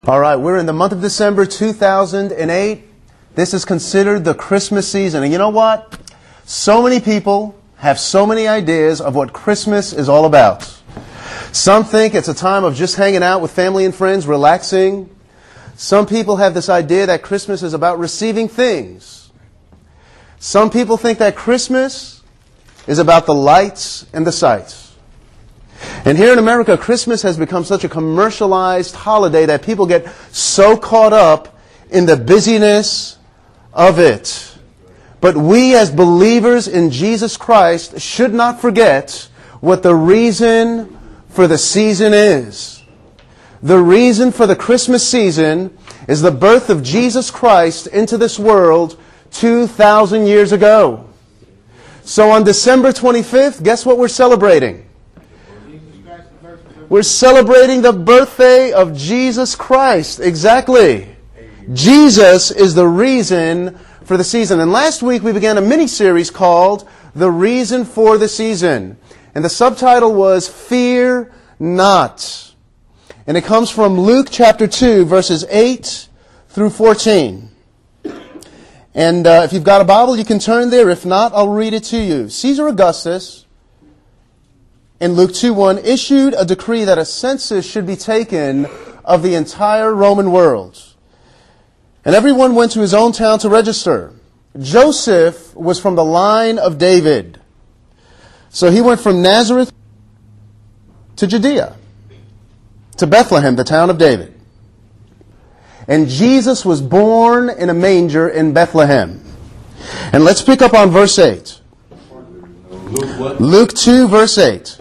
All right, we're in the month of December 2008. This is considered the Christmas season. And you know what? So many people have so many ideas of what Christmas is all about. Some think it's a time of just hanging out with family and friends, relaxing. Some people have this idea that Christmas is about receiving things. Some people think that Christmas is about the lights and the sights. And here in America, Christmas has become such a commercialized holiday that people get so caught up in the busyness of it. But we as believers in Jesus Christ should not forget what the reason for the season is. The reason for the Christmas season is the birth of Jesus Christ into this world 2,000 years ago. So on December 25th, guess what we're celebrating? We're celebrating the birthday of Jesus Christ. Exactly. Jesus is the reason for the season. And last week we began a mini-series called The Reason for the Season. And the subtitle was Fear Not. And it comes from Luke chapter 2, verses 8 through 14. And if you've got a Bible, you can turn there. If not, I'll read it to you. Caesar Augustus, in Luke 2:1, issued a decree that a census should be taken of the entire Roman world. And everyone went to his own town to register. Joseph was from the line of David. So he went from Nazareth to Judea, to Bethlehem, the town of David. And Jesus was born in a manger in Bethlehem. And let's pick up on verse 8. Luke 2, verse 8.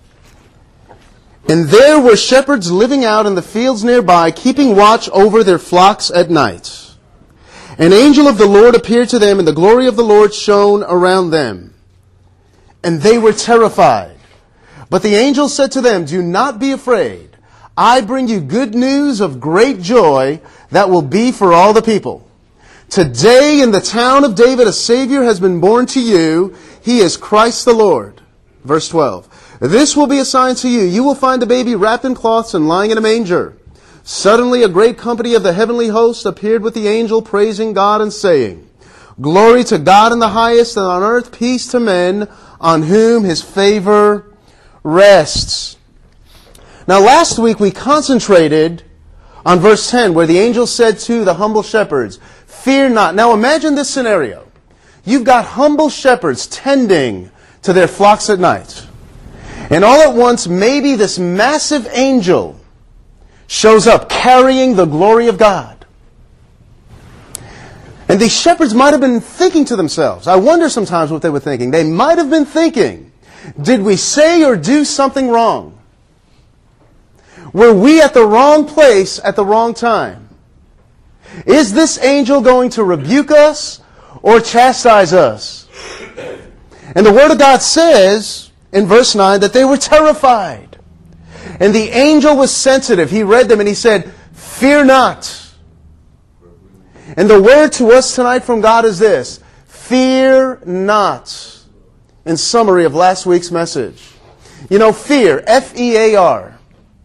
And there were shepherds living out in the fields nearby, keeping watch over their flocks at night. An angel of the Lord appeared to them, and the glory of the Lord shone around them. And they were terrified. But the angel said to them, "Do not be afraid. I bring you good news of great joy that will be for all the people. Today in the town of David a Savior has been born to you. He is Christ the Lord." Verse 12. "This will be a sign to you. You will find a baby wrapped in cloths and lying in a manger." Suddenly a great company of the heavenly host appeared with the angel, praising God and saying, "Glory to God in the highest, and on earth peace to men on whom his favor rests." Now last week we concentrated on verse 10, where the angel said to the humble shepherds, "Fear not." Now imagine this scenario. You've got humble shepherds tending to their flocks at night. And all at once, maybe this massive angel shows up carrying the glory of God. And these shepherds might have been thinking to themselves, I wonder sometimes what they were thinking. They might have been thinking, did we say or do something wrong? Were we at the wrong place at the wrong time? Is this angel going to rebuke us or chastise us? And the Word of God says in verse 9 that they were terrified. And the angel was sensitive. He read them and he said, "Fear not." And the word to us tonight from God is this: fear not. In summary of last week's message. You know, fear, F-E-A-R.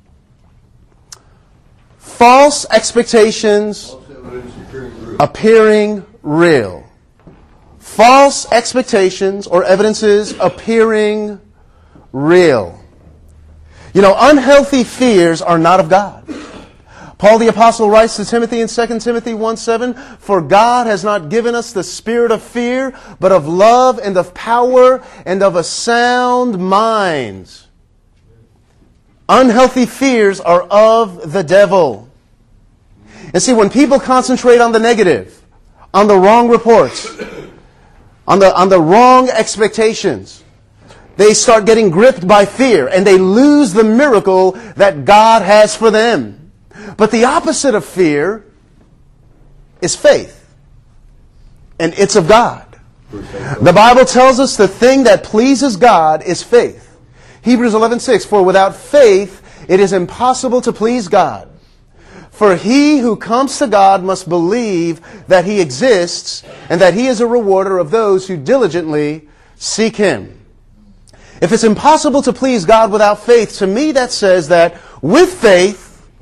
False expectations appearing real. False expectations or evidences appearing real. You know, unhealthy fears are not of God. Paul the Apostle writes to Timothy in 2 Timothy 1:7, "For God has not given us the spirit of fear, but of love and of power and of a sound mind." Unhealthy fears are of the devil. And see, when people concentrate on the negative, on the wrong reports, on the wrong expectations, they start getting gripped by fear and they lose the miracle that God has for them. But the opposite of fear is faith. And it's of God. The Bible tells us the thing that pleases God is faith. Hebrews 11:6, "For without faith it is impossible to please God. For he who comes to God must believe that He exists and that He is a rewarder of those who diligently seek Him." If it's impossible to please God without faith, to me that says that with faith,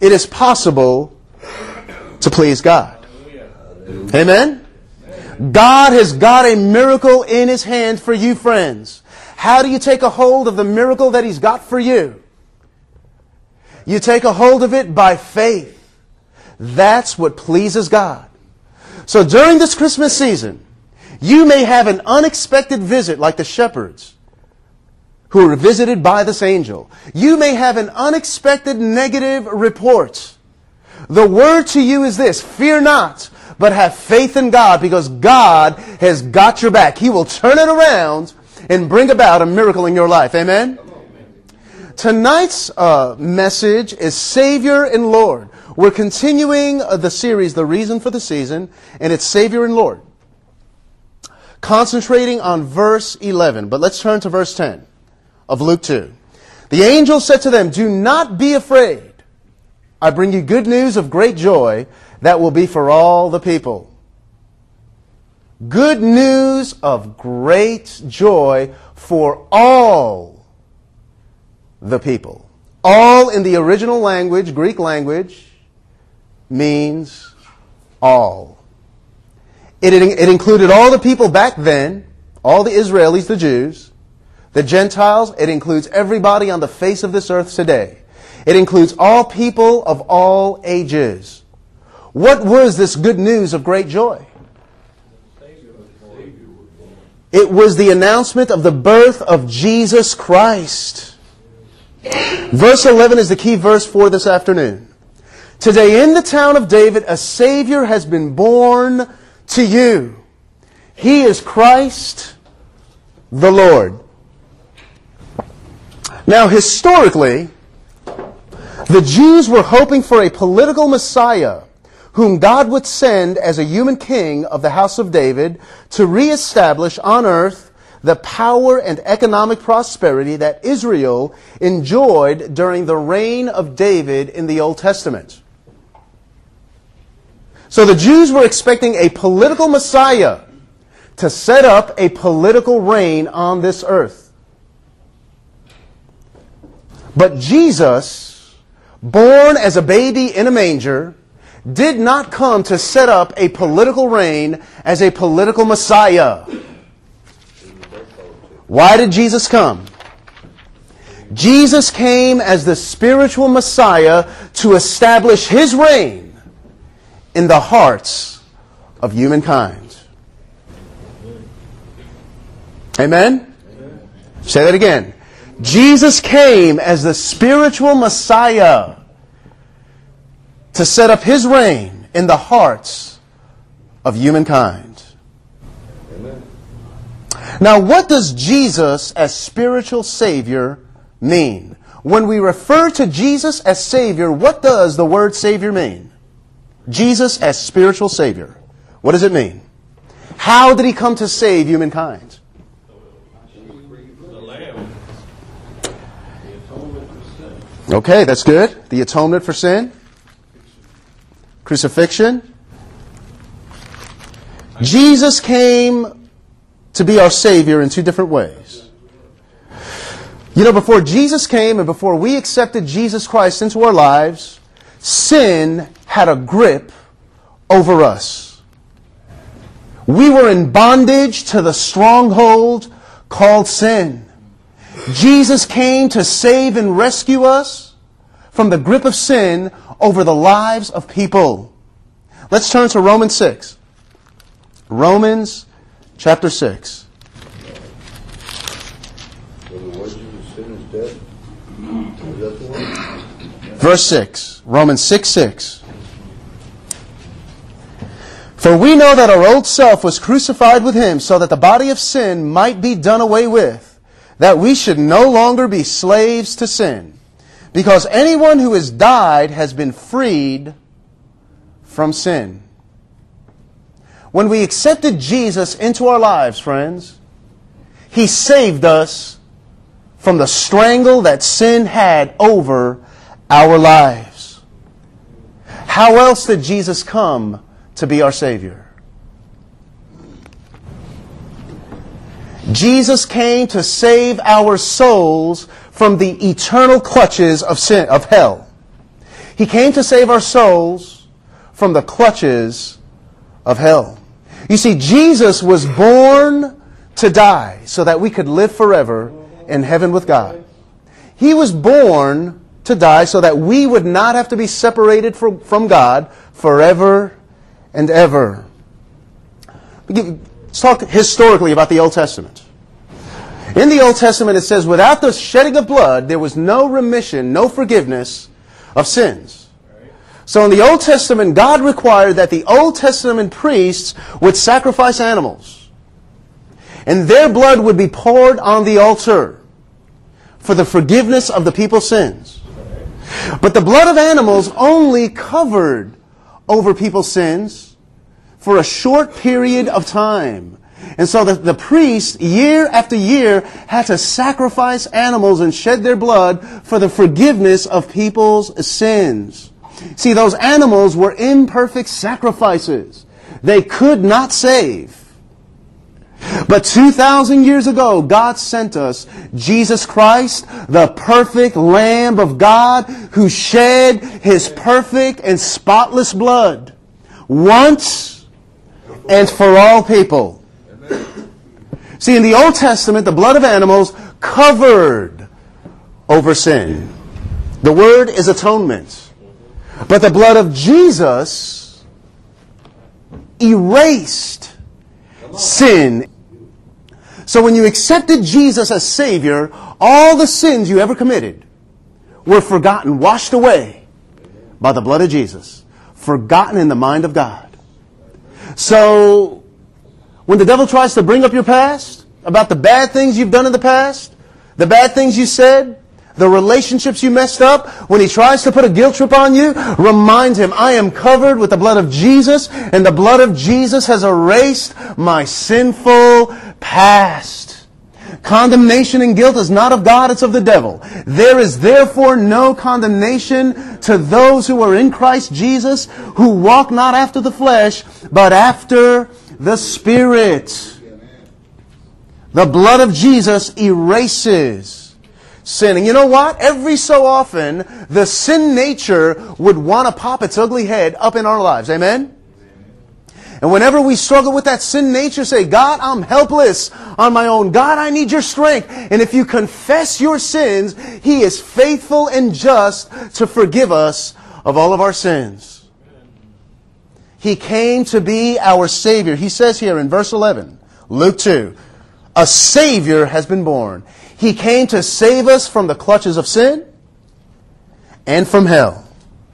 it is possible to please God. Amen? God has got a miracle in His hand for you, friends. How do you take a hold of the miracle that He's got for you? You take a hold of it by faith. That's what pleases God. So during this Christmas season, you may have an unexpected visit like the shepherds who were visited by this angel. You may have an unexpected negative report. The word to you is this: fear not, but have faith in God, because God has got your back. He will turn it around and bring about a miracle in your life. Amen? Tonight's message is Savior and Lord. We're continuing the series, The Reason for the Season, and it's Savior and Lord. Concentrating on verse 11. But let's turn to verse 10 of Luke 2. The angel said to them, "Do not be afraid. I bring you good news of great joy that will be for all the people." Good news of great joy for all the people. All in the original language, Greek language, means all. It included all the people back then, all the Israelis, the Jews, the Gentiles. It includes everybody on the face of this earth today. It includes all people of all ages. What was this good news of great joy? It was the announcement of the birth of Jesus Christ. Verse 11 is the key verse for this afternoon. Today in the town of David, a Savior has been born to you. He is Christ the Lord. Now, historically, the Jews were hoping for a political Messiah whom God would send as a human king of the house of David to reestablish on earth the power and economic prosperity that Israel enjoyed during the reign of David in the Old Testament. So the Jews were expecting a political Messiah to set up a political reign on this earth. But Jesus, born as a baby in a manger, did not come to set up a political reign as a political Messiah. Why did Jesus come? Jesus came as the spiritual Messiah to establish His reign in the hearts of humankind. Amen? Say that again. Jesus came as the spiritual Messiah to set up His reign in the hearts of humankind. Amen. Now, what does Jesus as spiritual Savior mean? When we refer to Jesus as Savior, what does the word Savior mean? Jesus as spiritual Savior. What does it mean? How did He come to save humankind? Okay, that's good. The atonement for sin. Crucifixion. Jesus came to be our Savior in two different ways. You know, before Jesus came and before we accepted Jesus Christ into our lives, sin had a grip over us. We were in bondage to the stronghold called sin. Jesus came to save and rescue us from the grip of sin over the lives of people. Let's turn to Romans 6. Romans chapter 6. So the wages of sin is death? Is that the one? Verse 6. Romans 6:6. For we know that our old self was crucified with Him so that the body of sin might be done away with, that we should no longer be slaves to sin. Because anyone who has died has been freed from sin. When we accepted Jesus into our lives, friends, He saved us from the strangle that sin had over our lives. How else did Jesus come to be our Savior? Jesus came to save our souls from the eternal clutches of sin, of hell. He came to save our souls from the clutches of hell. You see, Jesus was born to die so that we could live forever in heaven with God. He was born to die so that we would not have to be separated from God forever and ever. Let's talk historically about the Old Testament. In the Old Testament it says, without the shedding of blood, there was no remission, no forgiveness of sins. So in the Old Testament, God required that the Old Testament priests would sacrifice animals. And their blood would be poured on the altar for the forgiveness of the people's sins. But the blood of animals only covered over people's sins for a short period of time. And so the priests, year after year, had to sacrifice animals and shed their blood for the forgiveness of people's sins. See, those animals were imperfect sacrifices. They could not save. But 2,000 years ago, God sent us Jesus Christ, the perfect Lamb of God, who shed His perfect and spotless blood once and for all people. See, in the Old Testament, the blood of animals covered over sin. The word is atonement. But the blood of Jesus erased sin. So when you accepted Jesus as Savior, all the sins you ever committed were forgotten, washed away by the blood of Jesus. Forgotten in the mind of God. So when the devil tries to bring up your past, about the bad things you've done in the past, the bad things you said, the relationships you messed up, when he tries to put a guilt trip on you, remind him, I am covered with the blood of Jesus, and the blood of Jesus has erased my sinful past. Condemnation and guilt is not of God, it's of the devil. There is therefore no condemnation to those who are in Christ Jesus, who walk not after the flesh, but after the Spirit. The blood of Jesus erases sin. And you know what? Every so often, the sin nature would want to pop its ugly head up in our lives. Amen? And whenever we struggle with that sin nature, say, God, I'm helpless on my own. God, I need your strength. And if you confess your sins, He is faithful and just to forgive us of all of our sins. He came to be our Savior. He says here in verse 11, Luke 2, a Savior has been born. He came to save us from the clutches of sin and from hell.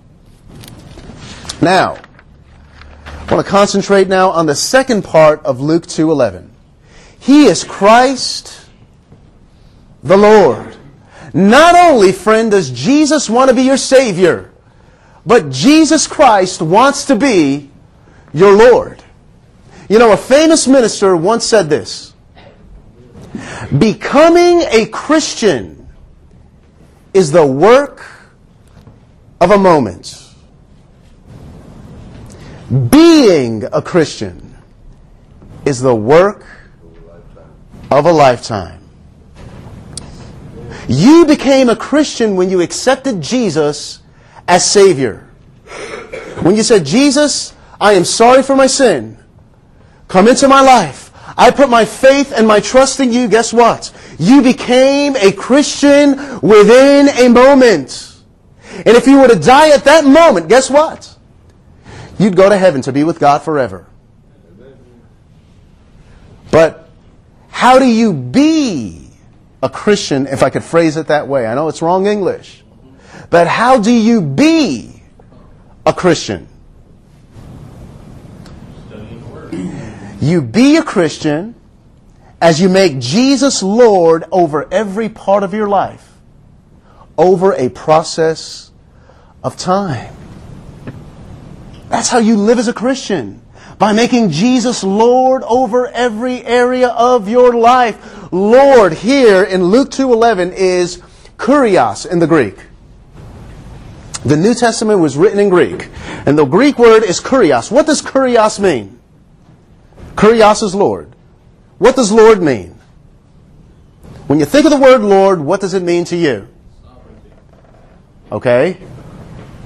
Now, I want to concentrate now on the second part of Luke 2:11. He is Christ the Lord. Not only, friend, does Jesus want to be your Savior, but Jesus Christ wants to be your Lord. You know, a famous minister once said this: becoming a Christian is the work of a moment. Being a Christian is the work of a lifetime. You became a Christian when you accepted Jesus as Savior. When you said, Jesus, I am sorry for my sin. Come into my life. I put my faith and my trust in you. Guess what? You became a Christian within a moment. And if you were to die at that moment, guess what? You'd go to heaven to be with God forever. But how do you be a Christian, if I could phrase it that way? I know it's wrong English. But how do you be a Christian? You be a Christian as you make Jesus Lord over every part of your life, over a process of time. That's how you live as a Christian, by making Jesus Lord over every area of your life. Lord here in Luke 2:11 is kurios in the Greek. The New Testament was written in Greek, and the Greek word is kurios. What does kurios mean? Kurios is Lord. What does Lord mean? When you think of the word Lord, what does it mean to you? Okay?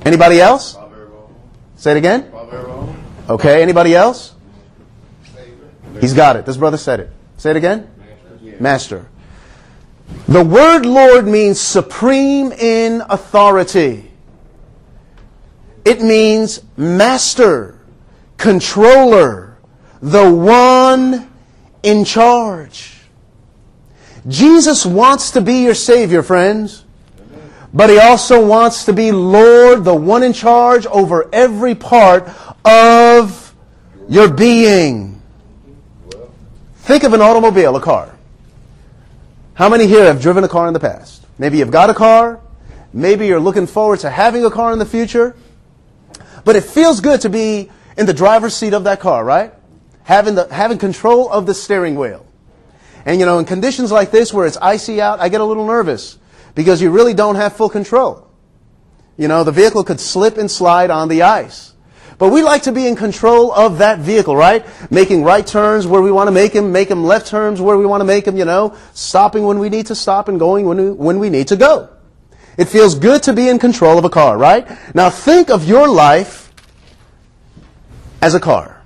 Anybody else? Say it again. Okay, anybody else? He's got it. This brother said it. Say it again. Master. The word Lord means supreme in authority. It means master, controller, the one in charge. Jesus wants to be your Savior, friends. But He also wants to be Lord, the one in charge over every part of your being. Think of an automobile, a car. How many here have driven a car in the past? Maybe you've got a car. Maybe you're looking forward to having a car in the future. But it feels good to be in the driver's seat of that car, right? Having control of the steering wheel. And in conditions like this where it's icy out, I get a little nervous because you really don't have full control. The vehicle could slip and slide on the ice. But we like to be in control of that vehicle, right? Making right turns where we want to make them left turns where we want to make them, stopping when we need to stop and going when we need to go. It feels good to be in control of a car, right? Now think of your life as a car.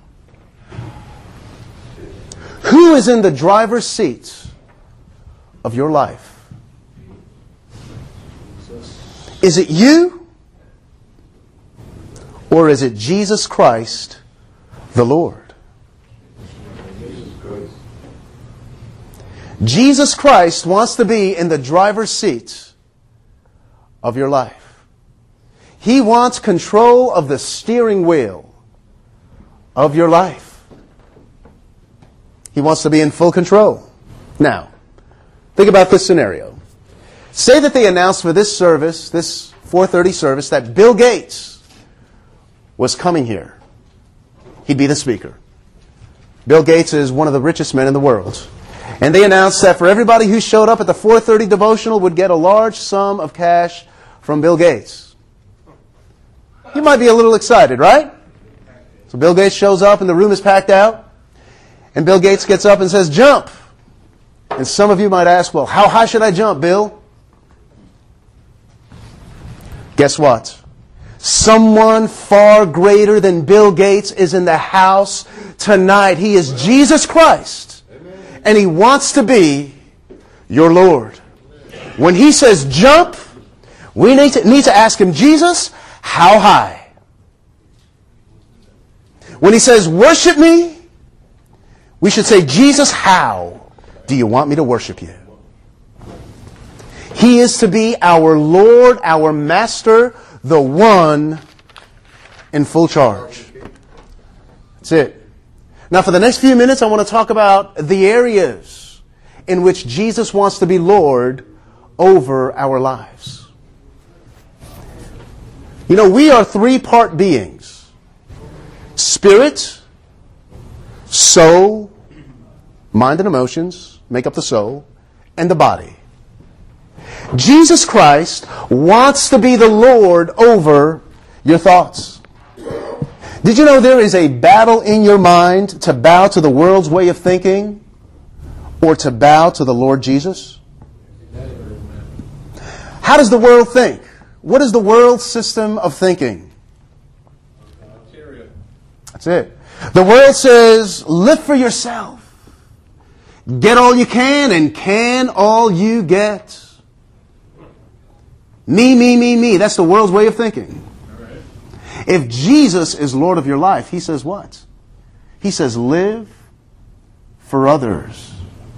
Who is in the driver's seat of your life? Is it you? Or is it Jesus Christ, the Lord? Jesus Christ wants to be in the driver's seat of your life. He wants control of the steering wheel of your life. He wants to be in full control. Now, think about this scenario. Say that they announced for this service, this 4:30 service, that Bill Gates was coming here. He'd be the speaker. Bill Gates is one of the richest men in the world. And they announced that for everybody who showed up at the 4:30 devotional would get a large sum of cash from Bill Gates. You might be a little excited, right? So Bill Gates shows up and the room is packed out. And Bill Gates gets up and says, "Jump." And some of you might ask, well, how high should I jump, Bill? Guess what? Someone far greater than Bill Gates is in the house tonight. He is Jesus Christ. And He wants to be your Lord. When He says jump, we need to ask Him, Jesus, how high? When He says worship me, we should say, Jesus, how do you want me to worship you? He is to be our Lord, our Master, the one in full charge. That's it. Now for the next few minutes, I want to talk about the areas in which Jesus wants to be Lord over our lives. We are three-part beings. Spirit, soul, mind and emotions make up the soul, and the body. Jesus Christ wants to be the Lord over your thoughts. Did you know there is a battle in your mind to bow to the world's way of thinking or to bow to the Lord Jesus? How does the world think? What is the world system of thinking? That's it. The world says, live for yourself. Get all you can and can all you get. Me, me, me, me. That's the world's way of thinking. Right. If Jesus is Lord of your life, He says what? He says live for others.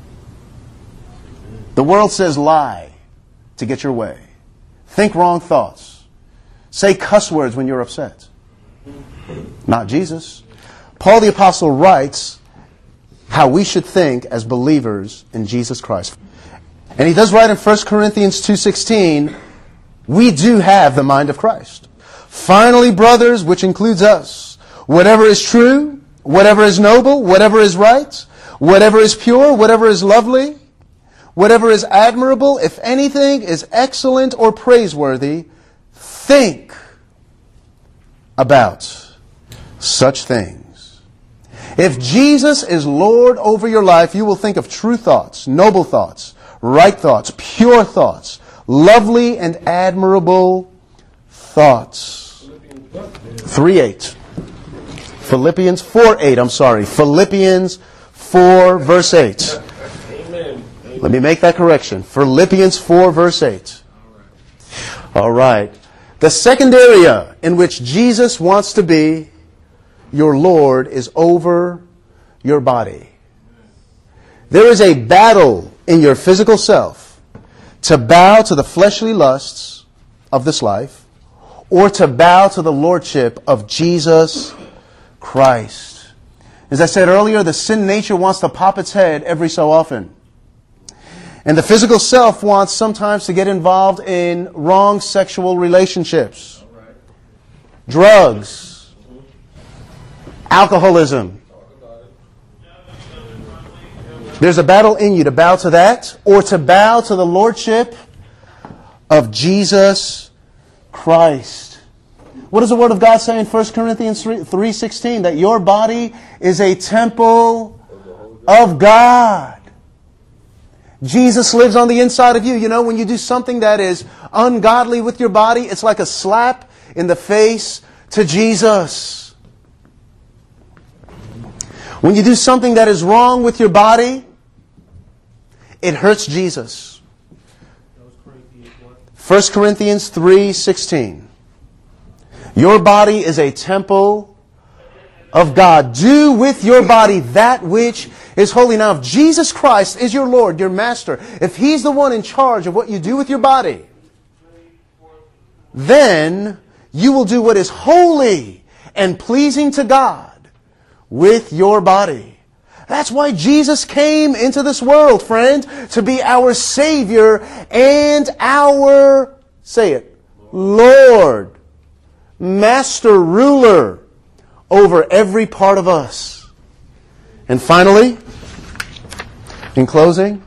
The world says lie to get your way. Think wrong thoughts. Say cuss words when you're upset. Not Jesus. Paul the Apostle writes how we should think as believers in Jesus Christ. And he does write in 1 Corinthians 2:16, we do have the mind of Christ. Finally, brothers, which includes us, whatever is true, whatever is noble, whatever is right, whatever is pure, whatever is lovely, whatever is admirable, if anything is excellent or praiseworthy, think about such things. If Jesus is Lord over your life, you will think of true thoughts, noble thoughts, right thoughts, pure thoughts, lovely and admirable thoughts. 3:8. Philippians 4:8, I'm sorry. Philippians 4, verse 8. Amen. Let me make that correction. Philippians 4, verse 8. All right. The second area in which Jesus wants to be your Lord is over your body. There is a battle in your physical self to bow to the fleshly lusts of this life or to bow to the lordship of Jesus Christ. As I said earlier, the sin nature wants to pop its head every so often. And the physical self wants sometimes to get involved in wrong sexual relationships, drugs, alcoholism. There's a battle in you to bow to that or to bow to the lordship of Jesus Christ. What does the Word of God say in 1 Corinthians 3:16? That your body is a temple of God. Jesus lives on the inside of you. You know, when you do something that is ungodly with your body, it's like a slap in the face to Jesus. When you do something that is wrong with your body, it hurts Jesus. 1 Corinthians 3:16. Your body is a temple of God. Do with your body that which is holy. Now, if Jesus Christ is your Lord, your Master, if He's the one in charge of what you do with your body, then you will do what is holy and pleasing to God with your body. That's why Jesus came into this world, friend, to be our Savior and our, say it, Lord, Master, Ruler over every part of us. And finally, in closing,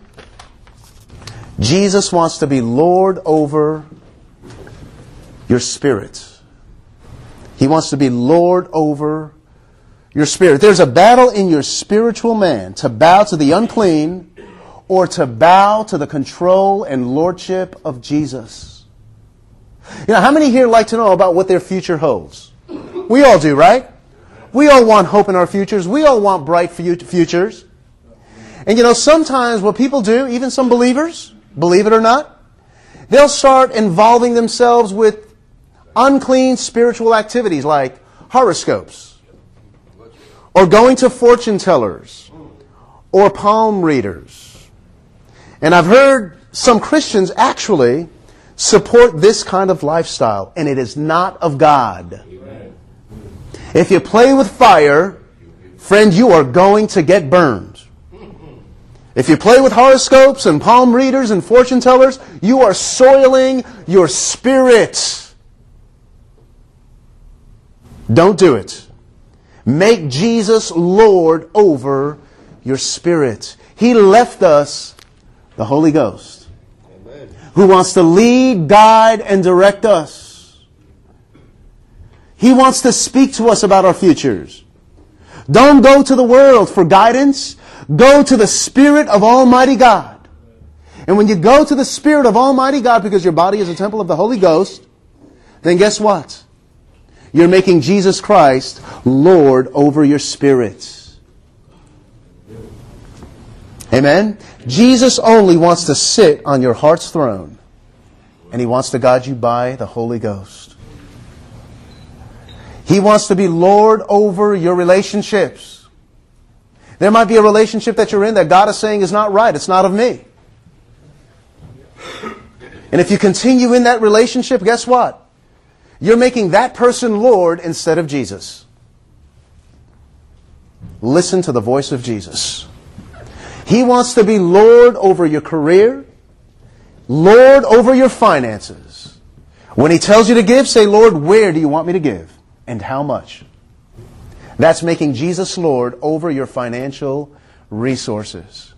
Jesus wants to be Lord over your spirit. He wants to be Lord over your spirit. There's a battle in your spiritual man to bow to the unclean or to bow to the control and lordship of Jesus. You know, how many here like to know about what their future holds? We all do, right? We all want hope in our futures. We all want bright futures. And you know, sometimes what people do, even some believers, believe it or not, they'll start involving themselves with unclean spiritual activities like horoscopes, or going to fortune tellers, or palm readers. And I've heard some Christians actually support this kind of lifestyle, and it is not of God. If you play with fire, friend, you are going to get burned. If you play with horoscopes and palm readers and fortune tellers, you are soiling your spirit. Don't do it. Make Jesus Lord over your spirit. He left us the Holy Ghost, who wants to lead, guide, and direct us. He wants to speak to us about our futures. Don't go to the world for guidance. Go to the Spirit of Almighty God. And when you go to the Spirit of Almighty God, because your body is a temple of the Holy Ghost, then guess what? You're making Jesus Christ Lord over your spirit. Amen? Jesus only wants to sit on your heart's throne, and He wants to guide you by the Holy Ghost. He wants to be Lord over your relationships. There might be a relationship that you're in that God is saying is not right. It's not of me. And if you continue in that relationship, guess what? You're making that person Lord instead of Jesus. Listen to the voice of Jesus. He wants to be Lord over your career, Lord over your finances. When He tells you to give, say, Lord, where do you want me to give? And how much? That's making Jesus Lord over your financial resources.